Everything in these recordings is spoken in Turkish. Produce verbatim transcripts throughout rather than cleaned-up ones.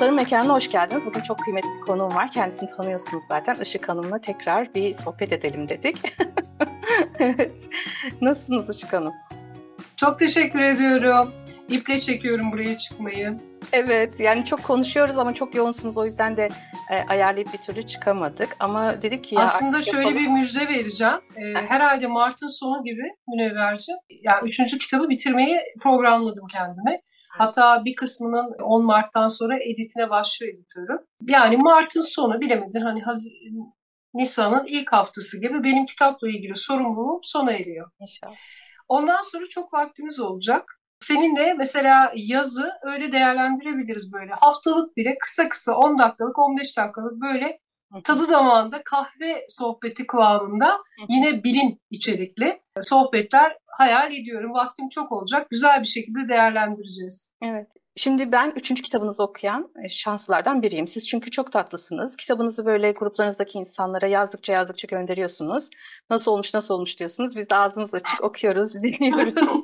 Dostların Mekanı'na hoş geldiniz. Bugün çok kıymetli bir konuğum var. Kendisini tanıyorsunuz zaten. Işık Hanım'la tekrar bir sohbet edelim dedik. Evet. Nasılsınız Işık Hanım? Çok teşekkür ediyorum. İple çekiyorum buraya çıkmayı. Evet, yani çok konuşuyoruz ama çok yoğunsunuz. O yüzden de e, ayarlayıp bir türlü çıkamadık. Ama dedik ki ya... Aslında şöyle yapalım. Bir müjde vereceğim. Ee, herhalde Mart'ın sonu gibi Münevverciğim. Yani üçüncü kitabı bitirmeyi programladım kendime. Hatta bir kısmının on Mart'tan sonra editine başlıyor editörüm. Yani Mart'ın sonu, bilemedin hani Haz- Nisan'ın ilk haftası gibi benim kitapla ilgili sorumluluğum sona eriyor. İnşallah. Ondan sonra çok vaktimiz olacak. Seninle mesela yazı öyle değerlendirebiliriz böyle. Haftalık bile kısa kısa on dakikalık, on beş dakikalık böyle tadı damağında kahve sohbeti kıvamında yine bilim içerikli sohbetler hayal ediyorum. Vaktim çok olacak. Güzel bir şekilde değerlendireceğiz. Evet. Şimdi ben üçüncü kitabınızı okuyan şanslılardan biriyim. Siz çünkü çok tatlısınız. Kitabınızı böyle gruplarınızdaki insanlara yazdıkça yazdıkça gönderiyorsunuz. Nasıl olmuş, nasıl olmuş diyorsunuz. Biz de ağzımız açık okuyoruz, dinliyoruz.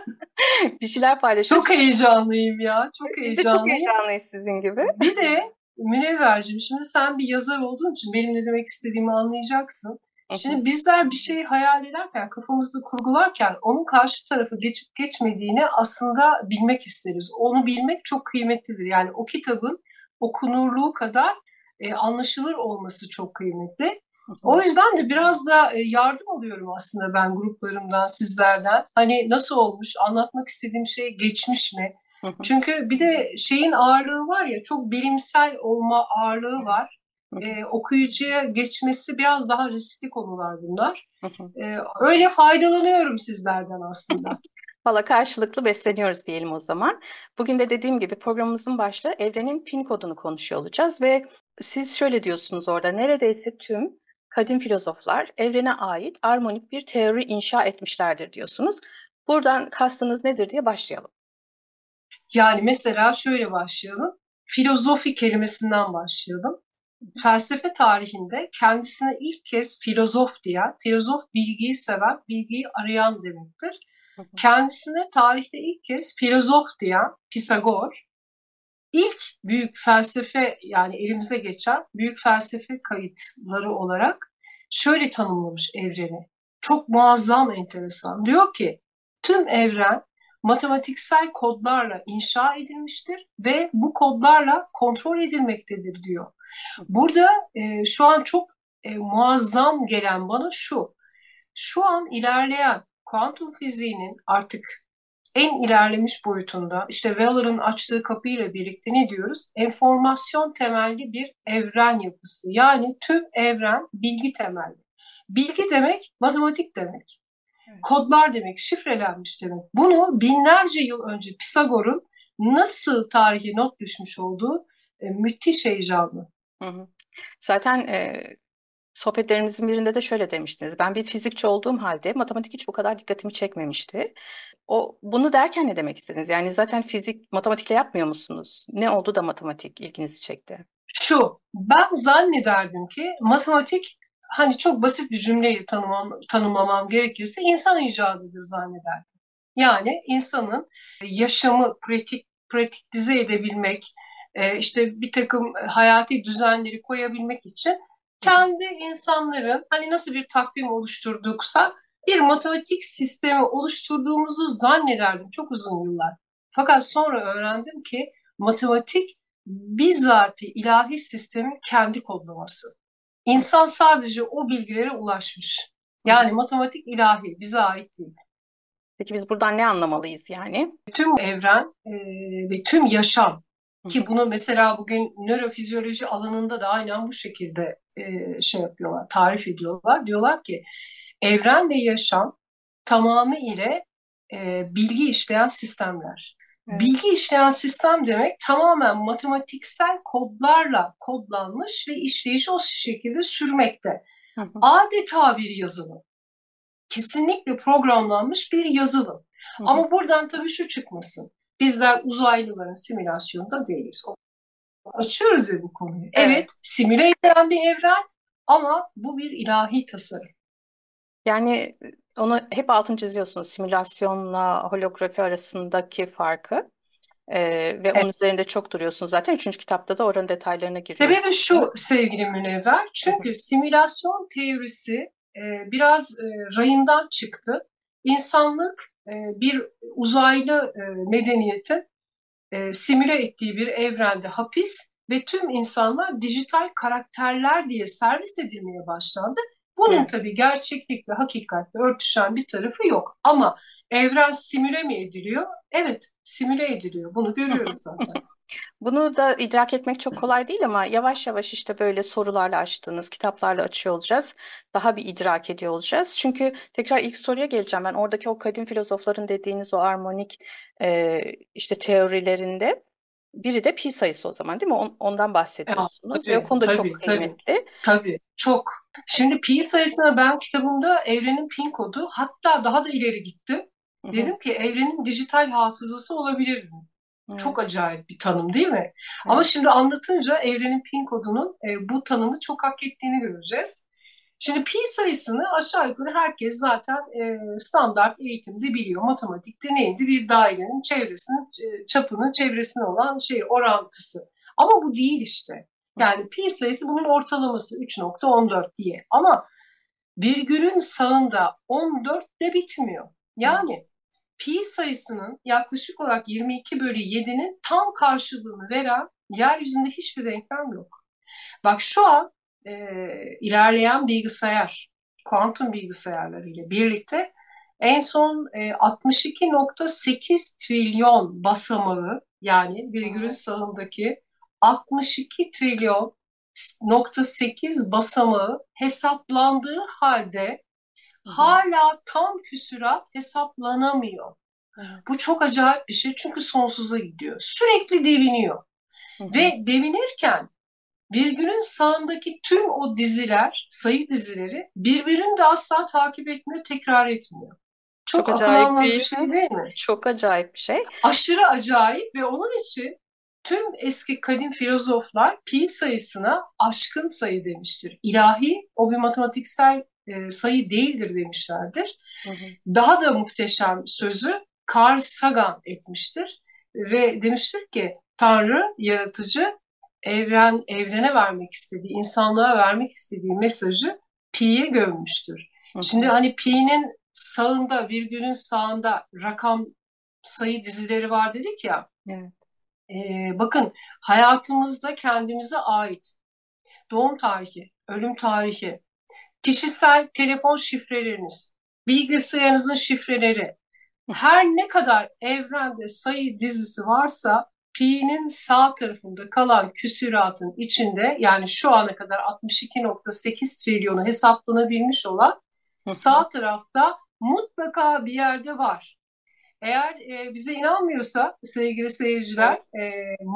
Bir şeyler paylaşıyoruz. Çok heyecanlıyım ya. Çok Biz heyecanlıyım. de çok heyecanlıyız sizin gibi. Bir de Münevverciğim, şimdi sen bir yazar olduğun için benim ne demek istediğimi anlayacaksın. Şimdi bizler bir şey hayal ederken, kafamızda kurgularken onun karşı tarafı geçip geçmediğini aslında bilmek isteriz. Onu bilmek çok kıymetlidir. Yani o kitabın okunurluğu kadar e, anlaşılır olması çok kıymetli. O yüzden de biraz da yardım alıyorum aslında ben gruplarımdan, sizlerden. Hani nasıl olmuş, anlatmak istediğim şey geçmiş mi? Çünkü bir de şeyin ağırlığı var ya, çok bilimsel olma ağırlığı var. Ee, okuyucuya geçmesi biraz daha riskli konular bunlar. Ee, öyle faydalanıyorum sizlerden aslında. Valla karşılıklı besleniyoruz diyelim o zaman. Bugün de dediğim gibi programımızın başlığı evrenin pin kodunu konuşuyor olacağız ve siz şöyle diyorsunuz orada: neredeyse tüm kadim filozoflar evrene ait armonik bir teori inşa etmişlerdir diyorsunuz. Buradan kastınız nedir diye başlayalım. Yani mesela şöyle başlayalım. Filozofi kelimesinden başlayalım. Felsefe tarihinde kendisine ilk kez filozof diyen, filozof bilgiyi seven, bilgiyi arayan demektir. Kendisine tarihte ilk kez filozof diyen Pisagor, ilk büyük felsefe, yani elimize geçen büyük felsefe kayıtları olarak şöyle tanımlamış evreni. Çok muazzam, enteresan. Diyor ki tüm evren matematiksel kodlarla inşa edilmiştir ve bu kodlarla kontrol edilmektedir diyor. Burada e, şu an çok e, muazzam gelen bana şu. Şu an ilerleyen kuantum fiziğinin artık en ilerlemiş boyutunda, işte Wheeler'ın açtığı kapıyla birlikte ne diyoruz? Enformasyon temelli bir evren yapısı. Yani tüm evren bilgi temelli. Bilgi demek matematik demek. Evet. Kodlar demek, şifrelenmiş demek. Bunu binlerce yıl önce Pisagor'un nasıl tarihe not düşmüş olduğu e, müthiş heyecanlı. Hı hı. Zaten e, sohbetlerimizin birinde de şöyle demiştiniz: ben bir fizikçi olduğum halde matematik hiç bu kadar dikkatimi çekmemişti. O, bunu derken ne demek istediniz? Yani zaten fizik, matematikle yapmıyor musunuz? Ne oldu da matematik ilginizi çekti? Şu, ben zannederdim ki matematik, hani çok basit bir cümleyle tanımlam, tanımlamam gerekirse, insan icadıdır zannederdim. Yani insanın yaşamı pratik, pratikize edebilmek, işte bir takım hayati düzenleri koyabilmek için kendi insanların hani nasıl bir takvim oluşturduksa bir matematik sistemi oluşturduğumuzu zannederdim çok uzun yıllar. Fakat sonra öğrendim ki matematik bizzat ilahi sistemin kendi kodlaması. İnsan sadece o bilgilere ulaşmış. Yani matematik ilahi, bize ait değil. Peki biz buradan ne anlamalıyız yani? Tüm evren e, ve tüm yaşam, ki bunu mesela bugün nörofizyoloji alanında da aynen bu şekilde e, şey yapıyorlar, tarif ediyorlar. Diyorlar ki evren ve yaşam tamamıyla e, bilgi işleyen sistemler. Evet. Bilgi işleyen sistem demek tamamen matematiksel kodlarla kodlanmış ve işleyişi o şekilde sürmekte. Hı hı. Adeta bir yazılım. Kesinlikle programlanmış bir yazılım. Hı hı. Ama buradan tabii şu çıkmasın: bizler uzaylıların simülasyonunda değiliz. Açıyoruz ya bu konuyu. Evet, evet, simüle edilen bir evren ama bu bir ilahi tasarım. Yani onu hep altını çiziyorsunuz, simülasyonla holografi arasındaki farkı. Ee, ve onun Evet. üzerinde çok duruyorsunuz zaten. Üçüncü kitapta da oranın detaylarına giriyor. Sebebi şu sevgili Münevver, çünkü simülasyon teorisi e, biraz e, rayından çıktı. İnsanlık e, bir uzaylı e, medeniyetin e, simüle ettiği bir evrende hapis ve tüm insanlar dijital karakterler diye servis edilmeye başlandı. Bunun Evet. tabii gerçeklikle, hakikatle örtüşen bir tarafı yok. Ama evren simüle mi ediliyor? Evet, simüle ediliyor. Bunu görüyoruz zaten. Bunu da idrak etmek çok kolay değil ama yavaş yavaş işte böyle sorularla açtığınız kitaplarla açıyor olacağız. Daha bir idrak ediyor olacağız. Çünkü tekrar ilk soruya geleceğim ben. Oradaki o kadim filozofların dediğiniz o armonik e, işte teorilerinde biri de pi sayısı o zaman, değil mi? On- Ondan Ya, bahsediyorsunuz ve o tabii, konuda çok tabii, tabii, kıymetli. tabii. Çok. Şimdi pi sayısına ben kitabımda evrenin pin kodu, hatta daha da ileri gittim. Hı hı. Dedim ki evrenin dijital hafızası olabilir mi? Evet, Çok acayip bir tanım değil mi? Ama evet. şimdi anlatınca evrenin pin kodunun e, bu tanımı çok hak ettiğini göreceğiz. Şimdi pi sayısını aşağı yukarı herkes zaten e, standart eğitimde biliyor. Matematikte neydi? Bir dairenin çevresinin, e, çapının çevresine olan şey orantısı. Ama bu değil işte. Hı hı. Yani pi sayısı bunun ortalaması üç nokta on dört diye. Ama virgülün sağında on dört de bitmiyor. Evet. Yani pi sayısının yaklaşık olarak yirmi iki bölü yedinin tam karşılığını veren yeryüzünde hiçbir denklem yok. Bak şu an e, ilerleyen bilgisayar, kuantum bilgisayarlarıyla birlikte en son e, altmış iki nokta sekiz trilyon basamağı, yani virgülün Evet. sağındaki altmış iki trilyon nokta sekiz basamağı hesaplandığı halde Hı hı. hala tam küsurat hesaplanamıyor. Evet. Bu çok acayip bir şey, çünkü sonsuza gidiyor. Sürekli deviniyor Hı hı. ve devinirken virgülün sağındaki tüm o diziler, sayı dizileri birbirini de asla takip etmiyor, tekrar etmiyor. Çok Çok akıl acayip almaz bir değil şey mi? değil mi? Çok acayip bir şey. Aşırı acayip ve onun için tüm eski kadim filozoflar pi sayısına aşkın sayı demiştir. İlahi, o bir matematiksel e, sayı değildir demişlerdir. Hı hı. Daha da muhteşem sözü Carl Sagan etmiştir ve demiştir ki Tanrı, yaratıcı, evren evrene vermek istediği, insanlığa vermek istediği mesajı pi'ye gömmüştür. Hı Şimdi hı. hani pi'nin sağında, virgülün sağında rakam sayı dizileri var dedik ya. Evet. E, bakın, hayatımızda kendimize ait doğum tarihi, ölüm tarihi, kişisel telefon şifreleriniz, bilgisayarınızın şifreleri, her ne kadar evrende sayı dizisi varsa pi'nin sağ tarafında kalan küsuratın içinde, yani şu ana kadar altmış iki nokta sekiz trilyonu hesaplanabilmiş olan Hı hı. sağ tarafta mutlaka bir yerde var. Eğer e, bize inanmıyorsa sevgili seyirciler, Evet. e,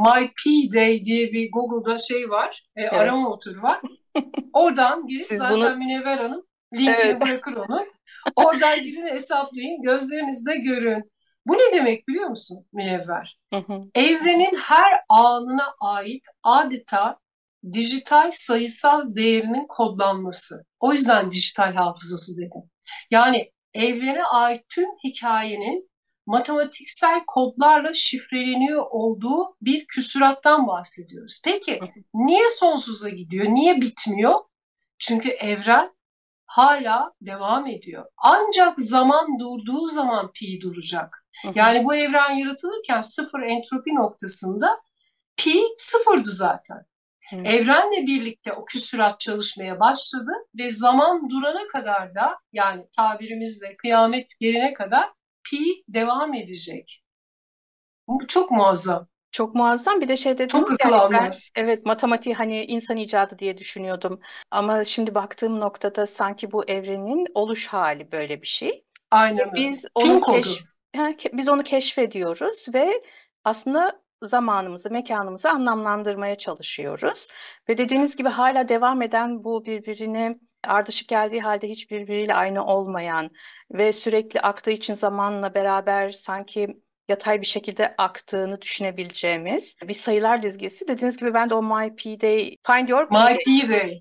MyPDay diye bir Google'da şey var, e, Evet. arama motoru var. Oradan girip, Siz zaten bunu Münevver Hanım linkini evet. bırakır onu. Oradan girin, hesaplayın, gözlerinizle görün. Bu ne demek biliyor musun Münevver? Hı hı. Evrenin her anına ait adeta dijital sayısal değerinin kodlanması. O yüzden dijital hafızası dedim. Yani evrene ait tüm hikayenin matematiksel kodlarla şifreleniyor olduğu bir küsurattan bahsediyoruz. Peki Hı hı. niye sonsuza gidiyor? Niye bitmiyor? Çünkü evren hala devam ediyor. Ancak zaman durduğu zaman pi duracak. Hı hı. Yani bu evren yaratılırken sıfır entropi noktasında pi sıfırdı zaten. Evet. Evrenle birlikte o küsurat çalışmaya başladı ve zaman durana kadar da, yani tabirimizle kıyamet gelene kadar pi devam edecek. Bu çok muazzam. Çok muazzam. Bir de şey Çok dediniz ya, akıl evren, almaz. evet, matematiği hani insan icadı diye düşünüyordum. Ama şimdi baktığım noktada sanki bu evrenin oluş hali böyle bir şey. Ve Aynen öyle. biz Pin onu kodu. keşf ha, ke- biz onu keşfediyoruz ve aslında zamanımızı, mekanımızı anlamlandırmaya çalışıyoruz. Ve dediğiniz gibi hala devam eden, bu birbirine ardışık geldiği halde hiç birbiriyle aynı olmayan ve sürekli aktığı için zamanla beraber sanki yatay bir şekilde aktığını düşünebileceğimiz bir sayılar dizgesi. Dediğiniz gibi ben de o MyPD'yi, Find Your P D, MyPday.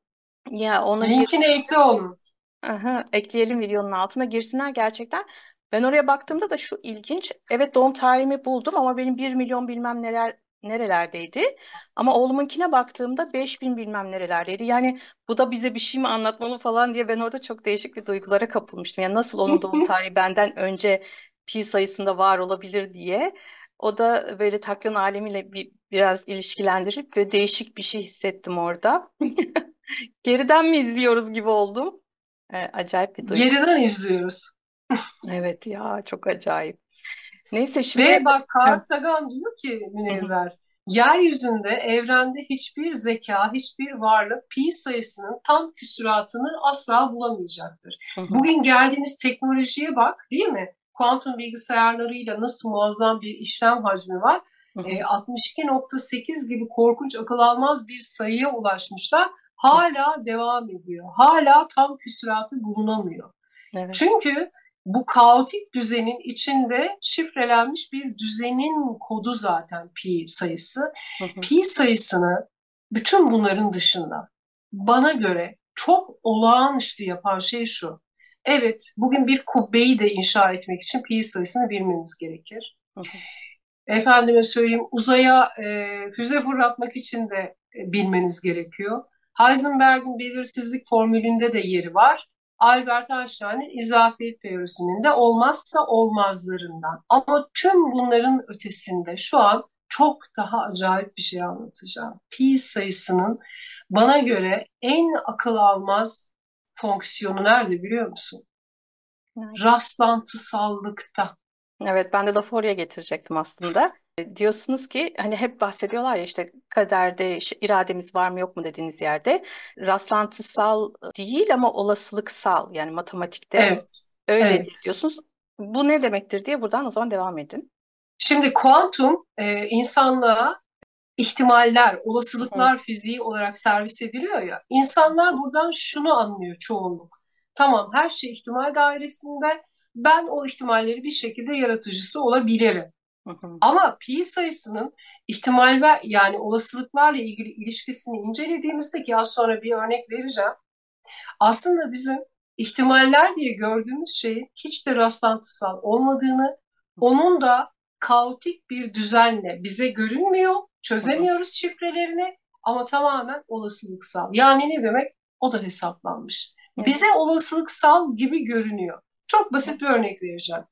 ya ona Linkini girmiştim. ekle onu. Aha, ekleyelim videonun altına, girsinler gerçekten. Ben oraya baktığımda da şu ilginç. Evet, doğum tarihimi buldum ama benim bir milyon bilmem neler nerelerdeydi. Ama oğlumunkine baktığımda beş bin bilmem nerelerdeydi. Yani bu da bize bir şey mi anlatmalı falan diye ben orada çok değişik bir duygulara kapılmıştım. Yani nasıl onun doğum tarihi benden önce pi sayısında var olabilir diye. O da böyle Takyon alemiyle bir, biraz ilişkilendirip böyle değişik bir şey hissettim orada. Geriden mi izliyoruz gibi oldum. Ee, acayip bir duygu. Geriden izliyoruz. Evet ya, çok acayip. Neyse şimdi Ve bak Carl evet. Sagan diyor ki Hı hı, Münevver, yeryüzünde, evrende hiçbir zeka, hiçbir varlık pi sayısının tam küsuratını asla bulamayacaktır. hı hı, Bugün geldiğimiz teknolojiye bak, değil mi? Kuantum bilgisayarlarıyla nasıl muazzam bir işlem hacmi var. hı hı, E, altmış iki nokta sekiz gibi korkunç, akıl almaz bir sayıya ulaşmışlar. hı. Hala devam ediyor. Hala tam küsuratı bulunamıyor. Evet. Çünkü bu kaotik düzenin içinde şifrelenmiş bir düzenin kodu zaten pi sayısı. Hı hı, Pi sayısını bütün bunların dışında bana göre çok olağanüstü yapan şey şu. Evet, bugün bir kubbeyi de inşa etmek için pi sayısını bilmeniz gerekir. hı hı, Efendime söyleyeyim, uzaya e, füze fırlatmak için de e, bilmeniz gerekiyor. Heisenberg'in belirsizlik formülünde de yeri var. Albert Einstein'ın izafiyet teorisinin de olmazsa olmazlarından. Ama tüm bunların ötesinde şu an çok daha acayip bir şey anlatacağım. Pi sayısının bana göre en akıl almaz fonksiyonu nerede biliyor musun? nerede? Rastlantısallıkta. Evet, ben de lafı oraya getirecektim aslında. E, Diyorsunuz ki hani hep bahsediyorlar ya işte kaderde işte irademiz var mı yok mu dediğiniz yerde rastlantısal değil ama olasılıksal, yani matematikte Evet, öyledir evet. diyorsunuz. Bu ne demektir diye buradan o zaman devam edin. Şimdi kuantum e, insanlığa ihtimaller, Hı hı, olasılıklar fiziği olarak servis ediliyor ya. İnsanlar buradan şunu anlıyor çoğunluk. Tamam, her şey ihtimal dairesinde. Ben o ihtimalleri bir şekilde yaratıcısı olabilirim. hı hı, Ama pi sayısının ihtimal ve yani olasılıklarla ilgili ilişkisini incelediğimizde ki az sonra bir örnek vereceğim. Aslında bizim ihtimaller diye gördüğümüz şeyin hiç de rastlantısal olmadığını, onun da kaotik bir düzenle bize görünmüyor, hı hı. çözemiyoruz şifrelerini ama tamamen olasılıksal. Yani ne demek? O da hesaplanmış. Evet. Bize olasılıksal gibi görünüyor. Çok basit bir örnek vereceğim.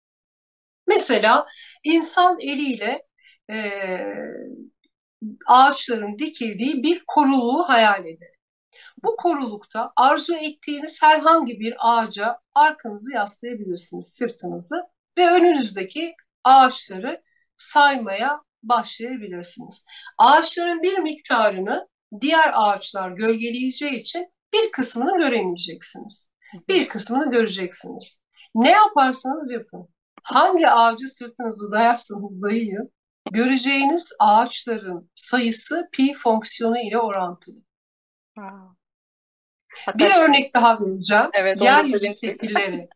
Mesela insan eliyle eee, ağaçların dikildiği bir koruluğu hayal edin. Bu korulukta arzu ettiğiniz herhangi bir ağaca arkanızı yaslayabilirsiniz, sırtınızı ve önünüzdeki ağaçları saymaya başlayabilirsiniz. Ağaçların bir miktarını diğer ağaçlar gölgeleyeceği için bir kısmını göremeyeceksiniz. Hı hı. Bir kısmını göreceksiniz. Ne yaparsanız yapın, hangi ağacı sırtınızı dayarsanız dayayın, göreceğiniz ağaçların sayısı pi fonksiyonu ile orantılı. Aa, Bir hatta şey, örnek daha vereceğim. evet, onu da Yeryüzü söyleyeyim. şekilleri.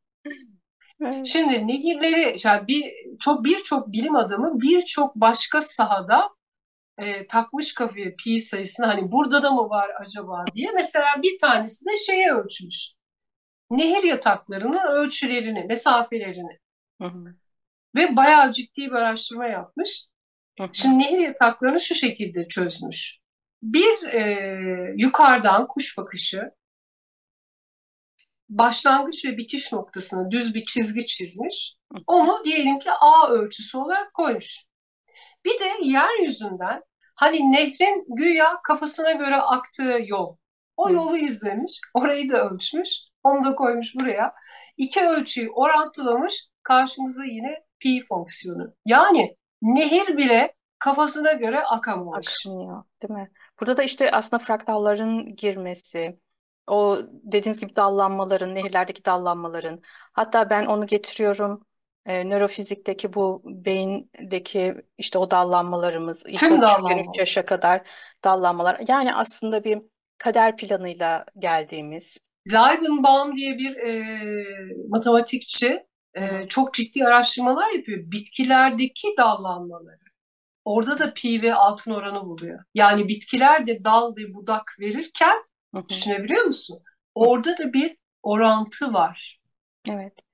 Evet. Şimdi nehirleri, yani bir çok birçok bilim adamı birçok başka sahada e, takmış kafaya pi sayısını hani burada da mı var acaba diye. Mesela bir tanesi de şeye ölçmüş. Nehir yataklarının ölçülerini, mesafelerini Hı hı, ve bayağı ciddi bir araştırma yapmış. hı hı, Şimdi nehir yataklarını şu şekilde çözmüş. Bir e, yukarıdan kuş bakışı başlangıç ve bitiş noktasına düz bir çizgi çizmiş. Onu diyelim ki A ölçüsü olarak koymuş. Bir de yeryüzünden hani nehrin güya kafasına göre aktığı yol. O hı. yolu izlemiş. Orayı da ölçmüş. Onu da koymuş buraya. İki ölçüyü orantılamış. Karşımıza yine pi fonksiyonu. Yani nehir bile kafasına göre akamamış. Akmıyor, değil mi? Burada da işte aslında fraktalların girmesi, o dediğiniz gibi dallanmaların, nehirlerdeki dallanmaların, hatta ben onu getiriyorum e, nörofizikteki bu beyindeki işte o dallanmalarımız, ilk Tüm oluşurken üç dallanmalar. yaşa kadar dallanmalar. Yani aslında bir kader planıyla geldiğimiz. Leibenbaum diye bir e, matematikçi Hı e, hı. çok ciddi araştırmalar yapıyor. Bitkilerdeki dallanmaları. Orada da pi ve altın oranı buluyor. Yani bitkiler de dal ve budak verirken Hı hı. düşünebiliyor musun? Hı. Orada da bir orantı var. Evet.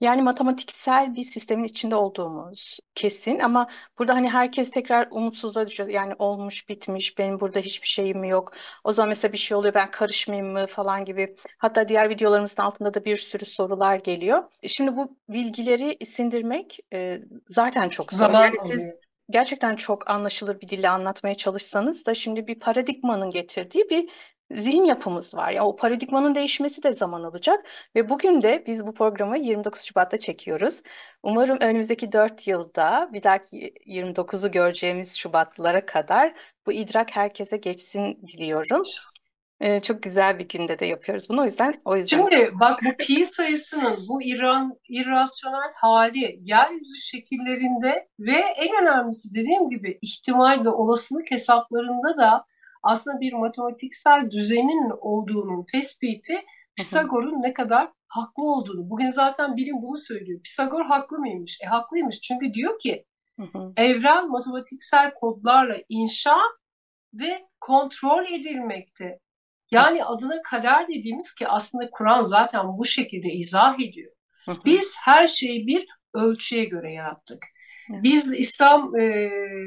Yani matematiksel bir sistemin içinde olduğumuz kesin ama burada hani herkes tekrar umutsuzluğa düşüyor. Yani olmuş bitmiş benim burada hiçbir şeyim yok. O zaman mesela bir şey oluyor ben karışmayayım mı falan gibi. Hatta diğer videolarımızın altında da bir sürü sorular geliyor. Şimdi bu bilgileri sindirmek e, zaten çok zor. Zaman Yani siz alıyor. gerçekten çok anlaşılır bir dille anlatmaya çalışsanız da şimdi bir paradigmanın getirdiği bir zihin yapımız var. Yani o paradigmanın değişmesi de zaman alacak. Ve bugün de biz bu programı yirmi dokuz Şubat'ta çekiyoruz. Umarım önümüzdeki dört yılda bir dahaki yirmi dokuzu göreceğimiz Şubatlara kadar bu idrak herkese geçsin diliyorum. Ee, çok güzel bir günde de yapıyoruz bunu. O yüzden o yüzden. Şimdi bak, bu pi sayısının bu iran, irrasyonel hali yeryüzü şekillerinde ve en önemlisi dediğim gibi ihtimal ve olasılık hesaplarında da aslında bir matematiksel düzenin olduğunun tespiti Hı hı, Pisagor'un ne kadar haklı olduğunu. Bugün zaten bilim bunu söylüyor. Pisagor haklı mıymış? E haklıymış, çünkü diyor ki hı hı, evren matematiksel kodlarla inşa ve kontrol edilmekte. hı Yani adına kader dediğimiz, ki aslında Kur'an zaten bu şekilde izah ediyor. hı, hı Biz her şeyi bir ölçüye göre yarattık. hı. Biz İslam e,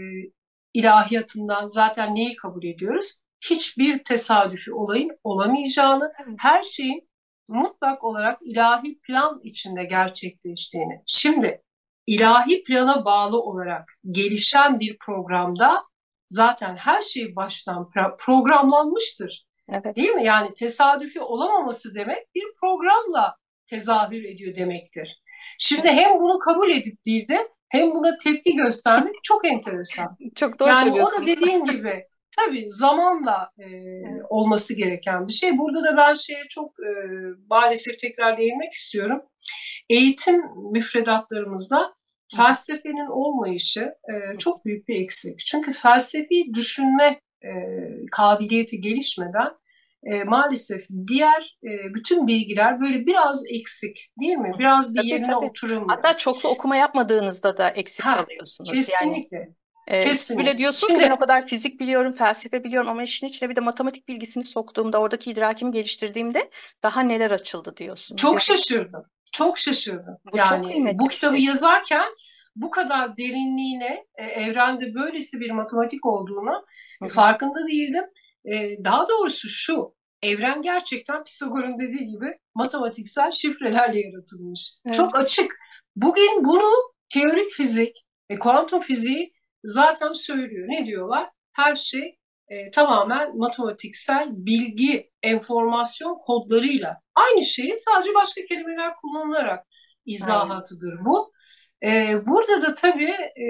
ilahiyatından zaten neyi kabul ediyoruz? Hiçbir tesadüfi olayın olamayacağını, Evet. her şeyin mutlak olarak ilahi plan içinde gerçekleştiğini. Şimdi ilahi plana bağlı olarak gelişen bir programda zaten her şey baştan programlanmıştır. Evet. Değil mi? Yani tesadüfi olamaması demek bir programla tezahür ediyor demektir. Şimdi hem bunu kabul edip dilde hem buna tepki göstermek çok enteresan. Çok doğru Yani o da söylüyorsunuz. dediğin gibi tabii zamanla e, Evet. olması gereken bir şey. Burada da ben şeye çok e, maalesef tekrar değinmek istiyorum. Eğitim müfredatlarımızda Hı hı, felsefenin olmayışı e, hı çok büyük bir eksik. Çünkü felsefi düşünme e, kabiliyeti gelişmeden e, maalesef diğer e, bütün bilgiler böyle biraz eksik, değil mi? hı. Biraz bir Tabii yerine tabii. oturamıyor. Hatta çoklu okuma yapmadığınızda da eksik Ha, kalıyorsunuz. Yani kesinlikle, Ee, siz bile kesinlikle. diyorsunuz ki ben o Şimdi kadar fizik biliyorum, felsefe biliyorum ama işin içine bir de matematik bilgisini soktuğumda, oradaki idrakimi geliştirdiğimde daha neler açıldı diyorsunuz. çok Yani şaşırdım, çok şaşırdım. bu çok Yani bu kıymetli bir kitabı şey. yazarken bu kadar derinliğine, e, evrende böylesi bir matematik olduğunu Hı e, hı, farkında değildim. E, daha doğrusu şu, evren gerçekten Pisagor'un dediği gibi matematiksel şifrelerle yaratılmış. evet. Çok açık. Bugün bunu teorik fizik ve kuantum fiziği zaten söylüyor. Ne diyorlar? Her şey e, tamamen matematiksel bilgi, enformasyon kodlarıyla aynı şeyi sadece başka kelimeler kullanılarak Aynen. izahatıdır bu. E, burada da tabii e,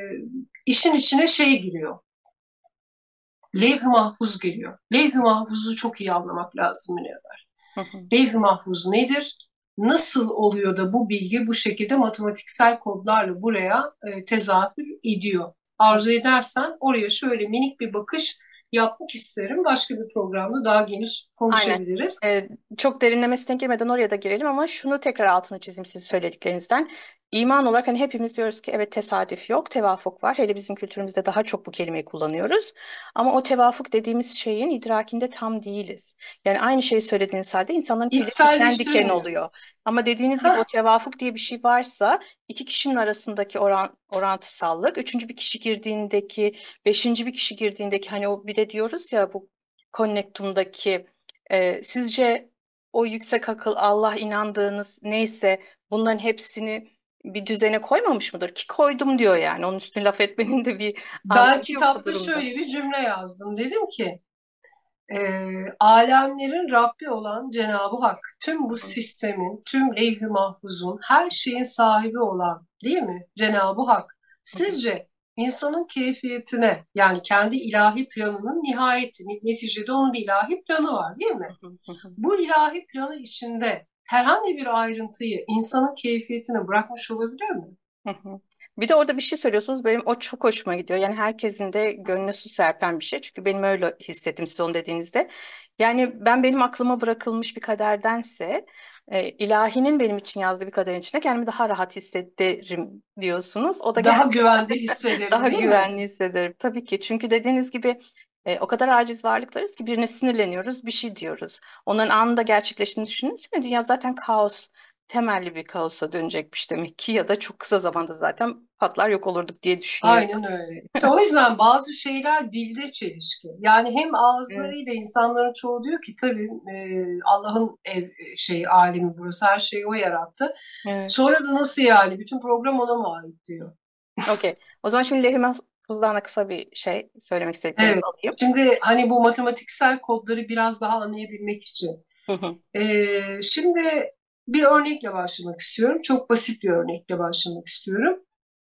işin içine şey giriyor. Levh-i mahfuz geliyor. Levh-i mahfuzu çok iyi anlamak lazım Münevver. Hı hı. Levh-i mahfuz nedir? Nasıl oluyor da bu bilgi bu şekilde matematiksel kodlarla buraya e, tezahür ediyor? Arzu edersen oraya şöyle minik bir bakış yapmak isterim. Başka bir programda daha geniş Aynen. konuşabiliriz. Ee, çok derinlemesine girmeden oraya da girelim ama şunu tekrar altını çizeyim sizin söylediklerinizden. İman olarak hani hepimiz diyoruz ki evet tesadüf yok, tevafuk var. Hele bizim kültürümüzde daha çok bu kelimeyi kullanıyoruz. Ama o tevafuk dediğimiz şeyin idrakinde tam değiliz. Yani aynı şeyi söylediğiniz halde insanların tüyleri diken diken oluyor. İçselleştiremiyoruz. Ama dediğiniz gibi o Hah, tevafuk diye bir şey varsa iki kişinin arasındaki oran, orantısallık, üçüncü bir kişi girdiğindeki, beşinci bir kişi girdiğindeki hani o bir de diyoruz ya bu Connectum'daki ee, sizce o yüksek akıl, Allah inandığınız neyse bunların hepsini bir düzene koymamış mıdır? Ki koydum diyor yani. Onun üstüne laf etmenin de bir ben anlamı yok bu kitapta durumda. şöyle bir cümle yazdım. Dedim ki e, alemlerin Rabbi olan Cenab-ı Hak tüm Hı bu hı, sistemin, tüm levh-i mahfuzun, her şeyin sahibi olan değil mi Cenab-ı Hak? hı hı, Sizce insanın keyfiyetine, yani kendi ilahi planının nihayeti, neticede onun bir ilahi planı var değil hı mi? hı, hı hı, Bu ilahi planı içinde herhangi bir ayrıntıyı insanın keyfiyetine bırakmış olabilir mi? hı hı. Bir de orada bir şey söylüyorsunuz. Benim o çok hoşuma gidiyor. Yani herkesin de gönlüne su serpen bir şey. Çünkü benim öyle hissettim siz onu dediğinizde. Yani ben benim aklıma bırakılmış bir kaderdense e, ilahinin benim için yazdığı bir kaderin içinde kendimi daha rahat hissederim diyorsunuz. O da Daha güvende hissederim daha değil mi? güvenli hissederim. Tabii ki. Çünkü dediğiniz gibi e, o kadar aciz varlıklarız ki birine sinirleniyoruz, bir şey diyoruz. Onların anında gerçekleştiğini düşünün. Dünya zaten kaos. temelli bir kaosa dönecekmiş demek ki, ya da çok kısa zamanda zaten patlar yok olurduk diye düşünüyorum. Aynen öyle. İşte o yüzden bazı şeyler dilde çelişki. Yani hem Evet, ağızlarıyla insanların çoğu diyor ki tabii e, Allah'ın ev, şey alemi burası, her şeyi o yarattı. evet. Sonra da nasıl yani? Bütün program ona mı ait diyor. Okey. O zaman şimdi lehime buzdan kısa bir şey söylemek istediklerinizi Evet. alayım. Şimdi hani bu matematiksel kodları biraz daha anlayabilmek için. Hı hı. Ee, şimdi bir örnekle başlamak istiyorum. Çok basit bir örnekle başlamak istiyorum.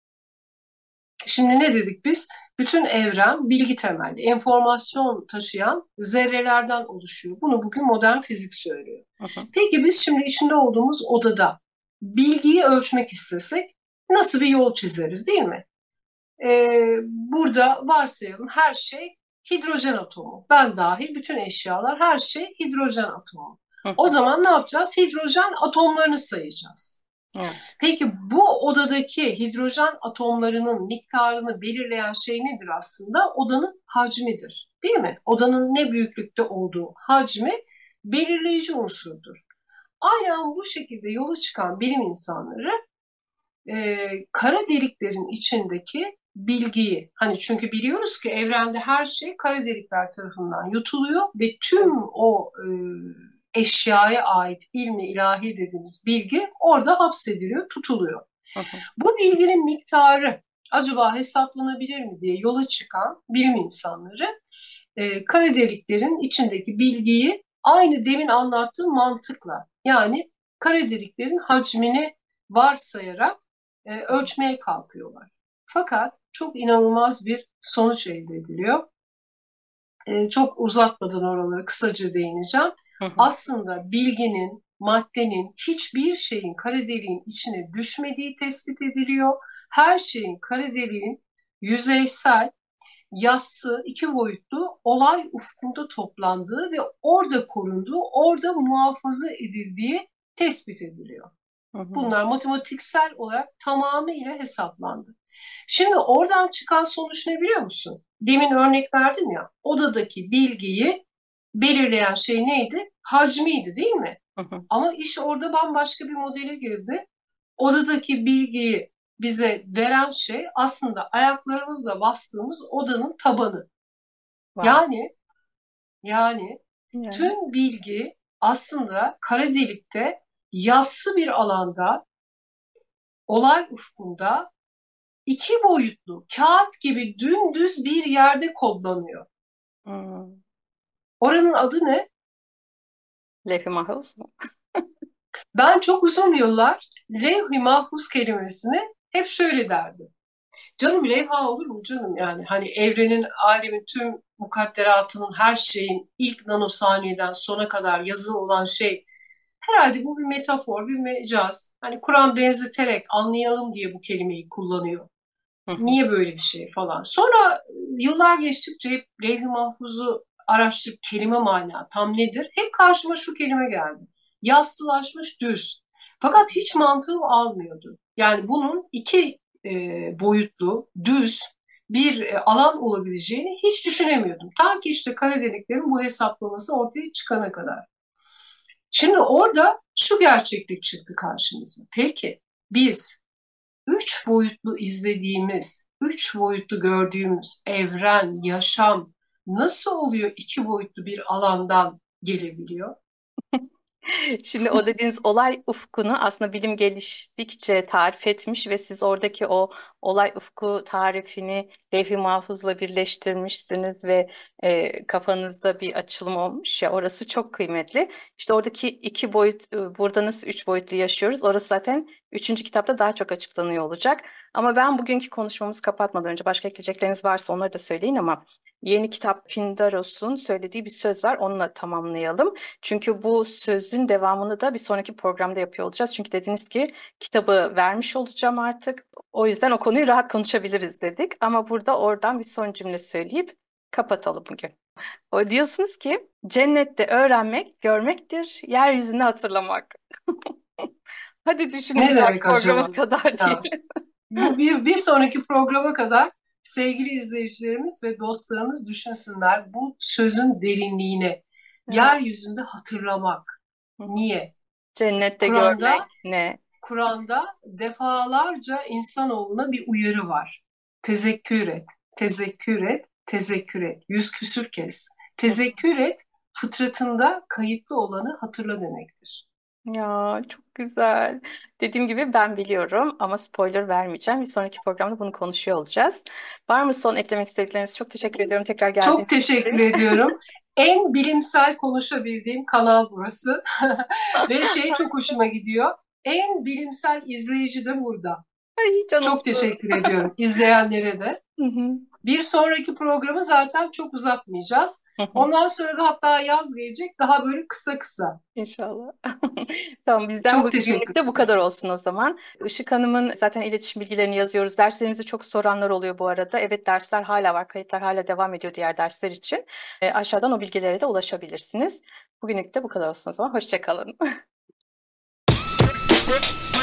Şimdi ne dedik biz? Bütün evren bilgi temelli, enformasyon taşıyan zerrelerden oluşuyor. Bunu bugün modern fizik söylüyor. Hı hı. Peki biz şimdi içinde olduğumuz odada bilgiyi ölçmek istesek nasıl bir yol çizeriz, değil mi? Ee, burada varsayalım her şey hidrojen atomu. Ben dahil bütün eşyalar, her şey hidrojen atomu. Hı O hı. zaman ne yapacağız? Hidrojen atomlarını sayacağız. Evet. Peki bu odadaki hidrojen atomlarının miktarını belirleyen şey nedir aslında? Odanın hacmidir, değil mi? Odanın ne büyüklükte olduğu hacmi belirleyici unsurdur. Aynen bu şekilde yola çıkan bilim insanları e, kara deliklerin içindeki bilgiyi, hani çünkü biliyoruz ki evrende her şey kara delikler tarafından yutuluyor ve tüm o e, eşyaya ait ilmi ilahi dediğimiz bilgi orada hapsediliyor, tutuluyor. Hı hı. Bu bilginin miktarı acaba hesaplanabilir mi diye yola çıkan bilim insanları e, kara deliklerin içindeki bilgiyi aynı demin anlattığım mantıkla, yani kara deliklerin hacmini varsayarak e, ölçmeye kalkıyorlar. Fakat çok inanılmaz bir sonuç elde ediliyor. E, çok uzatmadan oraları kısaca değineceğim. Hı hı. Aslında bilginin, maddenin, hiçbir şeyin kara deliğin içine düşmediği tespit ediliyor. Her şeyin kara deliğin yüzeysel, yassı, iki boyutlu olay ufkunda toplandığı ve orada korunduğu, orada muhafaza edildiği tespit ediliyor. Hı hı. Bunlar matematiksel olarak tamamıyla hesaplandı. Şimdi oradan çıkan sonuç ne biliyor musun? Demin örnek verdim ya, odadaki bilgiyi belirleyen şey neydi? Hacmiydi, değil mi? Hı hı. Ama iş orada bambaşka bir modele girdi. Odadaki bilgiyi bize veren şey aslında ayaklarımızla bastığımız odanın tabanı. Wow. Yani yani Yani. tüm bilgi aslında kara delikte yassı bir alanda, olay ufkunda iki boyutlu kağıt gibi dümdüz bir yerde kodlanıyor. Hmm. Oranın adı ne? Levh-i mahfuz mu? Ben çok uzun yıllar levh-i mahfuz kelimesini hep şöyle derdim. Canım levha olur mu canım, yani hani evrenin, alemin tüm mukadderatının, her şeyin ilk nanosaniyeden sona kadar yazılı olan şey, herhalde bu bir metafor, bir mecaz. Hani Kur'an benzeterek anlayalım diye bu kelimeyi kullanıyor. Hı hı. Niye böyle bir şey falan. Sonra e, yıllar geçtikçe hep levh-i mahfuzu araştırıp kelime mana tam nedir? Hep karşıma şu kelime geldi. Yassılaşmış düz. Fakat hiç mantığım almıyordu. Yani bunun iki e, boyutlu, düz bir e, alan olabileceğini hiç düşünemiyordum. Ta ki işte kara deliklerin bu hesaplaması ortaya çıkana kadar. Şimdi orada şu gerçeklik çıktı karşımıza. Peki biz üç boyutlu izlediğimiz, üç boyutlu gördüğümüz evren, yaşam nasıl oluyor iki boyutlu bir alandan gelebiliyor? Şimdi o dediğiniz olay ufkunu aslında bilim geliştikçe tarif etmiş ve siz oradaki o olay ufku tarifini levh-i mahfuzla birleştirmişsiniz ve e, kafanızda bir açılım olmuş ya, orası çok kıymetli. İşte oradaki iki boyut, e, burada nasıl üç boyutlu yaşıyoruz, orası zaten üçüncü kitapta daha çok açıklanıyor olacak. Ama ben bugünkü konuşmamızı kapatmadan önce başka ekleyecekleriniz varsa onları da söyleyin, ama yeni kitap Pindaros'un söylediği bir söz var, onunla tamamlayalım. Çünkü bu sözün devamını da bir sonraki programda yapıyor olacağız. Çünkü dediniz ki kitabı vermiş olacağım artık. O yüzden o konuyu rahat konuşabiliriz dedik. Ama burada oradan bir son cümle söyleyip kapatalım bugün. O diyorsunuz ki cennette öğrenmek, görmektir, yeryüzünde hatırlamak. Hadi düşünün Ne bir dahaki demek programa acaba? kadar Ya, diyelim. bu bir, bir sonraki programa kadar sevgili izleyicilerimiz ve dostlarımız düşünsünler bu sözün derinliğine. Evet. Yeryüzünde hatırlamak. Hı hı. Niye? Cennette Kur'an'da görmek ne? Kur'an'da defalarca insanoğluna bir uyarı var. Tezekkür et, tezekkür et, tezekkür et. Yüz küsür kez. Tezekkür et, fıtratında kayıtlı olanı hatırla demektir. Ya çok güzel. Dediğim gibi ben biliyorum ama spoiler vermeyeceğim. Bir sonraki programda bunu konuşuyor olacağız. Var mı son eklemek istedikleriniz? Çok teşekkür ediyorum tekrar Çok geldiğiniz teşekkür için. ediyorum. En bilimsel konuşabildiğim kanal burası. Ve şey çok hoşuma gidiyor. En bilimsel izleyici de burada. Ay Çok canımsın. teşekkür ediyorum izleyenlere de. Hı hı. Bir sonraki programı zaten çok uzatmayacağız. Hı hı. Ondan sonra da hatta yaz gelecek daha böyle kısa kısa. İnşallah. Tamam bizden Çok teşekkür bugünlük de bu kadar ederim. olsun o zaman. Işık Hanım'ın zaten iletişim bilgilerini yazıyoruz. Derslerinizi çok soranlar oluyor bu arada. Evet dersler hala var. Kayıtlar hala devam ediyor diğer dersler için. E, aşağıdan o bilgilere de ulaşabilirsiniz. Bugünlük de bu kadar olsun o zaman. Hoşça kalın.